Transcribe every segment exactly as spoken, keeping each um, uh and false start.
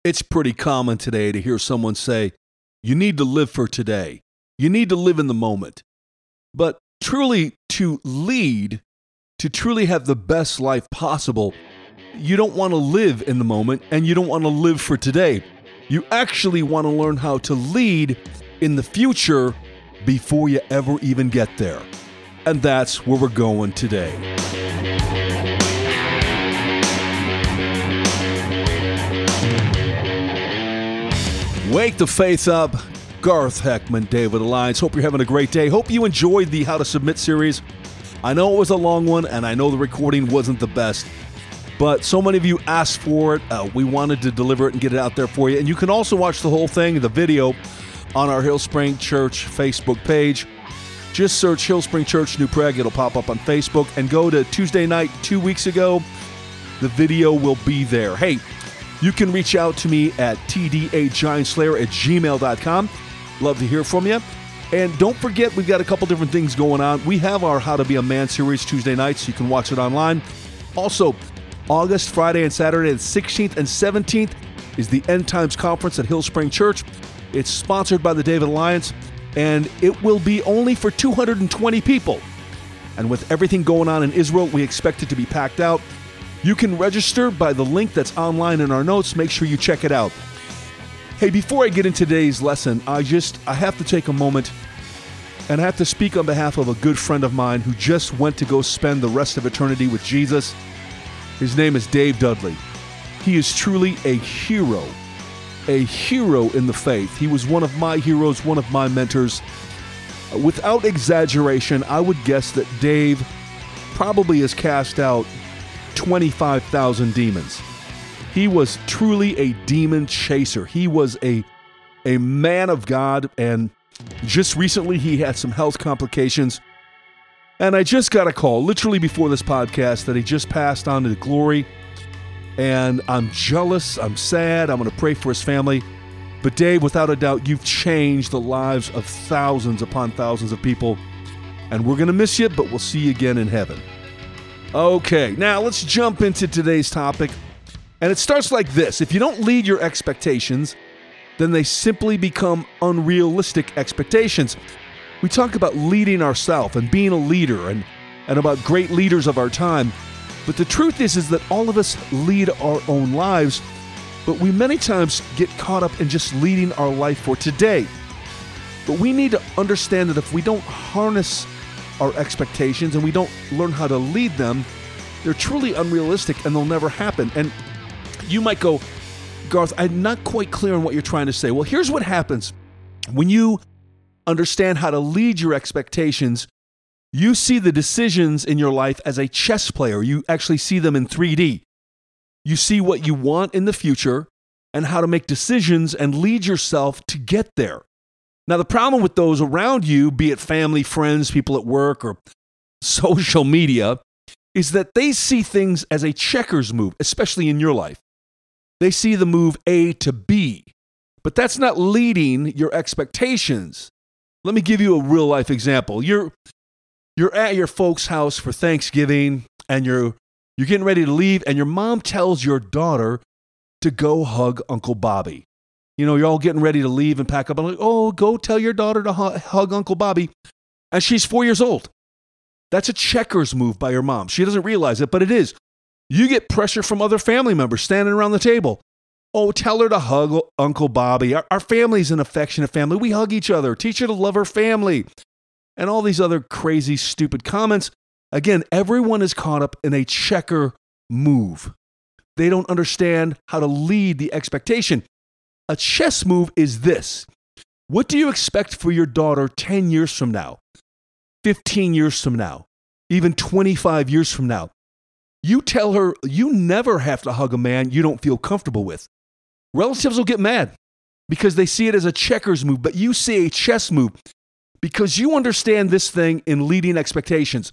It's pretty common today to hear someone say, you need to live for today. You need to live in the moment. But truly, to lead, to truly have the best life possible, you don't want to live in the moment and you don't want to live for today. You actually want to learn how to lead in the future before you ever even get there. And that's where we're going today. Wake the faith up. Garth Heckman, David Alliance. Hope you're having a great day. Hope you enjoyed the How to Submit series. I know it was a long one, and I know the recording wasn't the best, but so many of you asked for it. Uh, we wanted to deliver it and get it out there for you. And you can also watch the whole thing, the video, on our Hillspring Church Facebook page. Just search Hillspring Church New Prague. It'll pop up on Facebook. And go to Tuesday night two weeks ago. The video will be there. Hey, you can reach out to me at t d a giant slayer at gmail dot com. Love to hear from you. And don't forget, we've got a couple different things going on. We have our How to Be a Man series Tuesday nights. You can watch it online. Also, August, Friday, and Saturday, the sixteenth and seventeenth, is the End Times Conference at Hillspring Church. It's sponsored by the David Alliance, and it will be only for two hundred twenty people. And with everything going on in Israel, we expect it to be packed out. You can register by the link that's online in our notes. Make sure you check it out. Hey, before I get into today's lesson, I just, I have to take a moment and I have to speak on behalf of a good friend of mine who just went to go spend the rest of eternity with Jesus. His name is Dave Dudley. He is truly a hero, a hero in the faith. He was one of my heroes, one of my mentors. Without exaggeration, I would guess that Dave probably has cast out twenty-five thousand demons. He was truly a demon chaser. He was a, a man of God, and just recently he had some health complications. And I just got a call, literally before this podcast, that he just passed on to glory. And I'm jealous, I'm sad, I'm going to pray for his family. But Dave, without a doubt, you've changed the lives of thousands upon thousands of people. And we're going to miss you, but we'll see you again in heaven. Okay, now let's jump into today's topic. And it starts like this. If you don't lead your expectations, then they simply become unrealistic expectations. We talk about leading ourselves and being a leader and, and about great leaders of our time. But the truth is, is that all of us lead our own lives, but we many times get caught up in just leading our life for today. But we need to understand that if we don't harness our expectations and we don't learn how to lead them, they're truly unrealistic and they'll never happen. And you might go, Garth, I'm not quite clear on what you're trying to say. Well, here's what happens. When you understand how to lead your expectations, you see the decisions in your life as a chess player. You actually see them in three D. You see what you want in the future and how to make decisions and lead yourself to get there. Now, the problem with those around you, be it family, friends, people at work, or social media, is that they see things as a checkers move, especially in your life. They see the move A to B, but that's not leading your expectations. Let me give you a real life example. You're you're at your folks' house for Thanksgiving, and you're you're getting ready to leave, and your mom tells your daughter to go hug Uncle Bobby. You know, you're all getting ready to leave and pack up. I'm like, oh, go tell your daughter to hu- hug Uncle Bobby. And she's four years old. That's a checkers move by your mom. She doesn't realize it, but it is. You get pressure from other family members standing around the table. Oh, tell her to hug Uncle Bobby. Our, our family's an affectionate family. We hug each other. Teach her to love her family. And all these other crazy, stupid comments. Again, everyone is caught up in a checker move. They don't understand how to lead the expectation. A chess move is this. What do you expect for your daughter ten years from now, fifteen years from now, even twenty-five years from now? You tell her you never have to hug a man you don't feel comfortable with. Relatives will get mad because they see it as a checkers move, but you see a chess move because you understand this thing in leading expectations.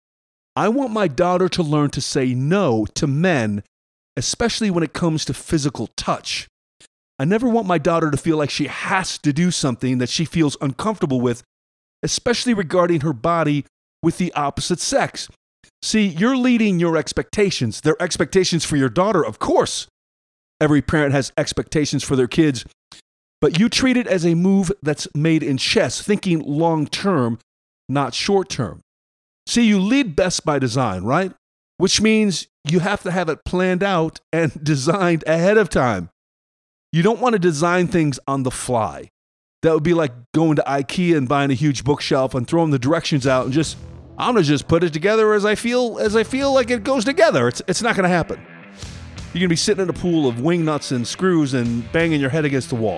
I want my daughter to learn to say no to men, especially when it comes to physical touch. I never want my daughter to feel like she has to do something that she feels uncomfortable with, especially regarding her body with the opposite sex. See, you're leading your expectations. They're expectations for your daughter, of course, Every parent has expectations for their kids, but you treat it as a move that's made in chess, thinking long-term, not short-term. See, you lead best by design, right? Which means you have to have it planned out and designed ahead of time. You don't want to design things on the fly. That would be like going to IKEA and buying a huge bookshelf and throwing the directions out and just, I'm going to just put it together as I feel as I feel like it goes together. It's, it's not going to happen. You're going to be sitting in a pool of wing nuts and screws and banging your head against the wall.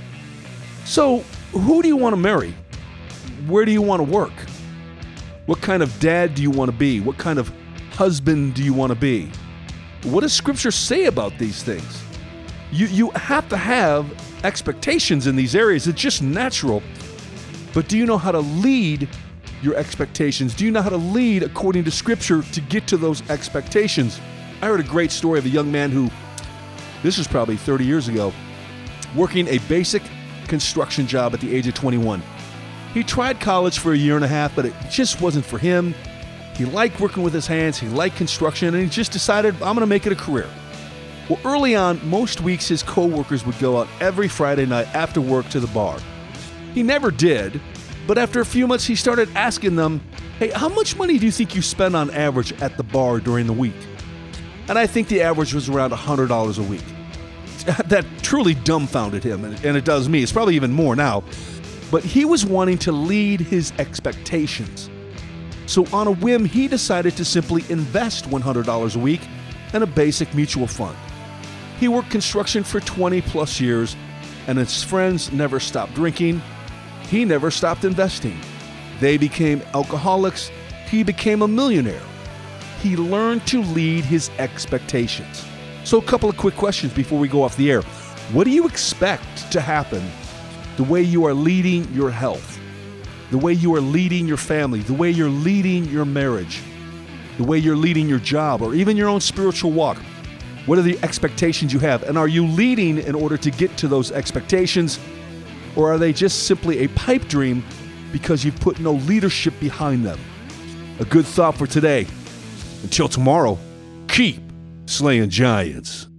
So, who do you want to marry? Where do you want to work? What kind of dad do you want to be? What kind of husband do you want to be? What does Scripture say about these things? You, you have to have expectations in these areas. It's just natural. But do you know how to lead your expectations? Do you know how to lead according to Scripture to get to those expectations? I heard a great story of a young man who, this was probably thirty years ago, working a basic construction job at the age of twenty-one. He tried college for a year and a half, but it just wasn't for him. He liked working with his hands, he liked construction, and he just decided, I'm going to make it a career. Well, early on, most weeks his co-workers would go out every Friday night after work to the bar. He never did, but after a few months he started asking them, hey, how much money do you think you spend on average at the bar during the week? And I think the average was around one hundred dollars a week. That truly dumbfounded him, and it does me. It's probably even more now. But he was wanting to lead his expectations. So on a whim, he decided to simply invest one hundred dollars a week in a basic mutual fund. He worked construction for twenty plus years, and his friends never stopped drinking. He never stopped investing. They became alcoholics. He became a millionaire. He learned to lead his expectations. So a couple of quick questions before we go off the air. What do you expect to happen the way you are leading your health, the way you are leading your family, the way you're leading your marriage, the way you're leading your job, or even your own spiritual walk? What are the expectations you have? And are you leading in order to get to those expectations? Or are they just simply a pipe dream because you've put no leadership behind them? A good thought for today. Until tomorrow, keep slaying giants.